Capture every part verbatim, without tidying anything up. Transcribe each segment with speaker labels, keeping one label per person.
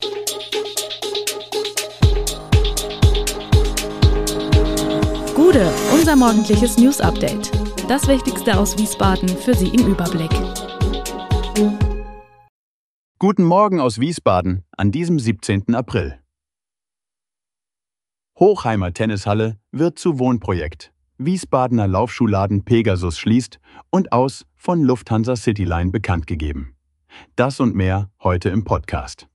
Speaker 1: Gude, unser morgendliches News-Update. Das Wichtigste aus Wiesbaden für Sie im Überblick.
Speaker 2: Guten Morgen aus Wiesbaden an diesem siebzehnten April. Hochheimer Tennishalle wird zu Wohnprojekt. Wiesbadener Laufschuhladen Pegasus schließt und aus von Lufthansa Cityline bekannt gegeben. Das und mehr heute im Podcast.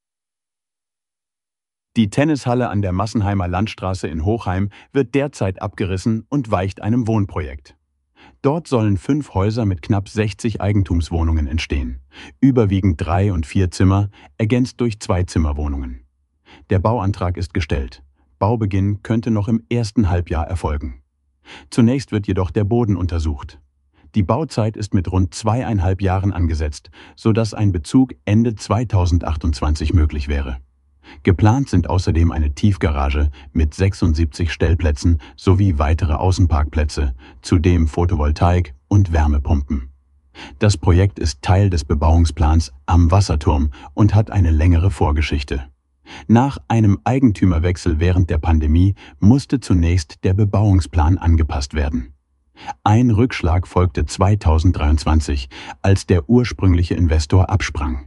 Speaker 2: Die Tennishalle an der Massenheimer Landstraße in Hochheim wird derzeit abgerissen und weicht einem Wohnprojekt. Dort sollen fünf Häuser mit knapp sechzig Eigentumswohnungen entstehen, überwiegend Drei- und Vierzimmer, ergänzt durch Zweizimmerwohnungen. Der Bauantrag ist gestellt. Baubeginn könnte noch im ersten Halbjahr erfolgen. Zunächst wird jedoch der Boden untersucht. Die Bauzeit ist mit rund zweieinhalb Jahren angesetzt, sodass ein Bezug Ende zweitausendachtundzwanzig möglich wäre. Geplant sind außerdem eine Tiefgarage mit sechsundsiebzig Stellplätzen sowie weitere Außenparkplätze, zudem Photovoltaik und Wärmepumpen. Das Projekt ist Teil des Bebauungsplans Am Wasserturm und hat eine längere Vorgeschichte. Nach einem Eigentümerwechsel während der Pandemie musste zunächst der Bebauungsplan angepasst werden. Ein Rückschlag folgte zweitausenddreiundzwanzig, als der ursprüngliche Investor absprang.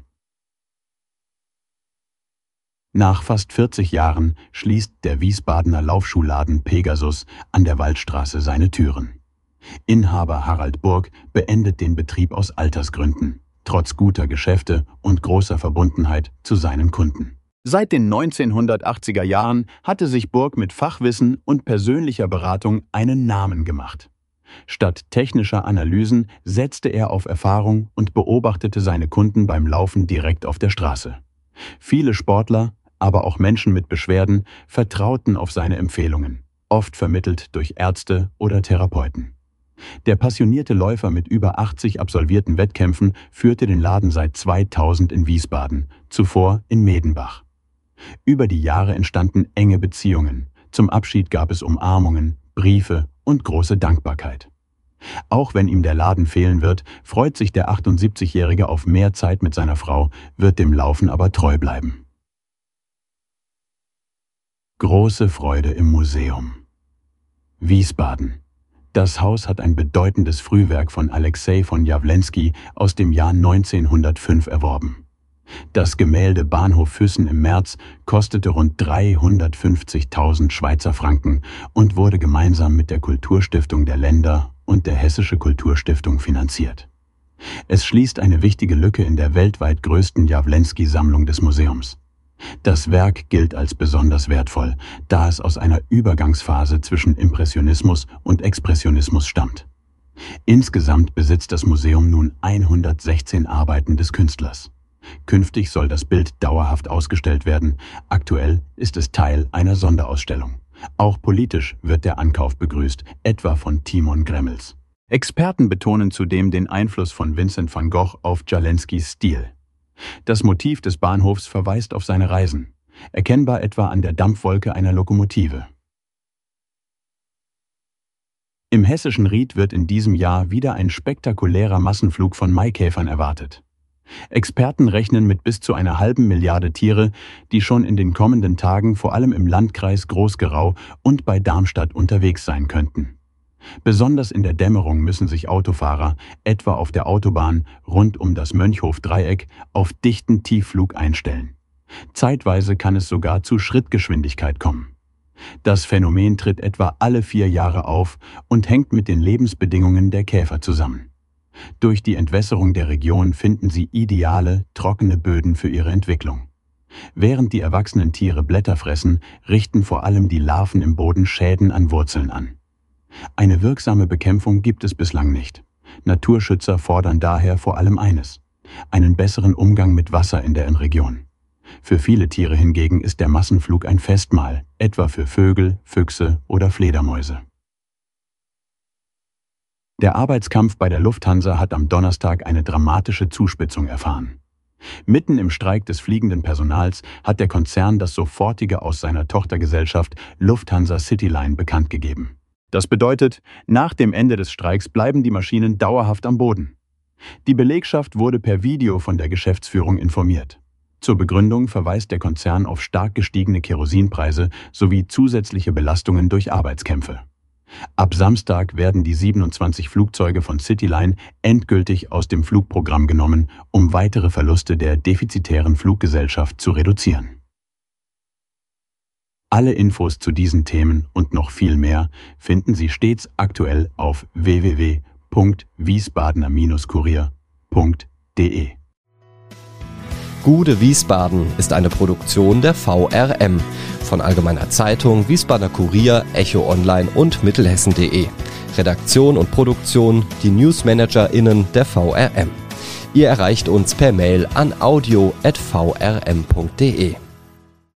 Speaker 2: Nach fast vierzig Jahren schließt der Wiesbadener Laufschuhladen Pegasus an der Waldstraße seine Türen. Inhaber Harald Burg beendet den Betrieb aus Altersgründen, trotz guter Geschäfte und großer Verbundenheit zu seinen Kunden. Seit den neunzehnhundertachtziger Jahren hatte sich Burg mit Fachwissen und persönlicher Beratung einen Namen gemacht. Statt technischer Analysen setzte er auf Erfahrung und beobachtete seine Kunden beim Laufen direkt auf der Straße. Viele Sportler, aber auch Menschen mit Beschwerden vertrauten auf seine Empfehlungen, oft vermittelt durch Ärzte oder Therapeuten. Der passionierte Läufer mit über achtzig absolvierten Wettkämpfen führte den Laden seit zweitausend in Wiesbaden, zuvor in Medenbach. Über die Jahre entstanden enge Beziehungen. Zum Abschied gab es Umarmungen, Briefe und große Dankbarkeit. Auch wenn ihm der Laden fehlen wird, freut sich der achtundsiebzigjährige auf mehr Zeit mit seiner Frau, wird dem Laufen aber treu bleiben. Große Freude im Museum. Wiesbaden. Das Haus hat ein bedeutendes Frühwerk von Alexei von Jawlensky aus dem Jahr neunzehnhundertfünf erworben. Das Gemälde Bahnhof Füssen im März kostete rund dreihundertfünfzigtausend Schweizer Franken und wurde gemeinsam mit der Kulturstiftung der Länder und der Hessische Kulturstiftung finanziert. Es schließt eine wichtige Lücke in der weltweit größten Jawlensky-Sammlung des Museums. Das Werk gilt als besonders wertvoll, da es aus einer Übergangsphase zwischen Impressionismus und Expressionismus stammt. Insgesamt besitzt das Museum nun hundertsechzehn Arbeiten des Künstlers. Künftig soll das Bild dauerhaft ausgestellt werden. Aktuell ist es Teil einer Sonderausstellung. Auch politisch wird der Ankauf begrüßt, etwa von Timon Gremmels. Experten betonen zudem den Einfluss von Vincent van Gogh auf Jawlenskys Stil. Das Motiv des Bahnhofs verweist auf seine Reisen, erkennbar etwa an der Dampfwolke einer Lokomotive. Im hessischen Ried wird in diesem Jahr wieder ein spektakulärer Massenflug von Maikäfern erwartet. Experten rechnen mit bis zu einer halben Milliarde Tiere, die schon in den kommenden Tagen vor allem im Landkreis Groß-Gerau und bei Darmstadt unterwegs sein könnten. Besonders in der Dämmerung müssen sich Autofahrer, etwa auf der Autobahn rund um das Mönchhof-Dreieck, auf dichten Tiefflug einstellen. Zeitweise kann es sogar zu Schrittgeschwindigkeit kommen. Das Phänomen tritt etwa alle vier Jahre auf und hängt mit den Lebensbedingungen der Käfer zusammen. Durch die Entwässerung der Region finden sie ideale, trockene Böden für ihre Entwicklung. Während die erwachsenen Tiere Blätter fressen, richten vor allem die Larven im Boden Schäden an Wurzeln an. Eine wirksame Bekämpfung gibt es bislang nicht. Naturschützer fordern daher vor allem eines: einen besseren Umgang mit Wasser in der Region. Für viele Tiere hingegen ist der Massenflug ein Festmahl, etwa für Vögel, Füchse oder Fledermäuse. Der Arbeitskampf bei der Lufthansa hat am Donnerstag eine dramatische Zuspitzung erfahren. Mitten im Streik des fliegenden Personals hat der Konzern das Sofortige aus seiner Tochtergesellschaft Lufthansa Cityline bekannt gegeben. Das bedeutet, nach dem Ende des Streiks bleiben die Maschinen dauerhaft am Boden. Die Belegschaft wurde per Video von der Geschäftsführung informiert. Zur Begründung verweist der Konzern auf stark gestiegene Kerosinpreise sowie zusätzliche Belastungen durch Arbeitskämpfe. Ab Samstag werden die siebenundzwanzig Flugzeuge von Cityline endgültig aus dem Flugprogramm genommen, um weitere Verluste der defizitären Fluggesellschaft zu reduzieren. Alle Infos zu diesen Themen und noch viel mehr finden Sie stets aktuell auf w w w punkt wiesbadener kurier punkt de.
Speaker 3: Gude Wiesbaden ist eine Produktion der V R M von Allgemeiner Zeitung, Wiesbadener Kurier, Echo Online und Mittelhessen punkt de. Redaktion und Produktion die NewsmanagerInnen der V R M. Ihr erreicht uns per Mail an audio at v r m punkt de.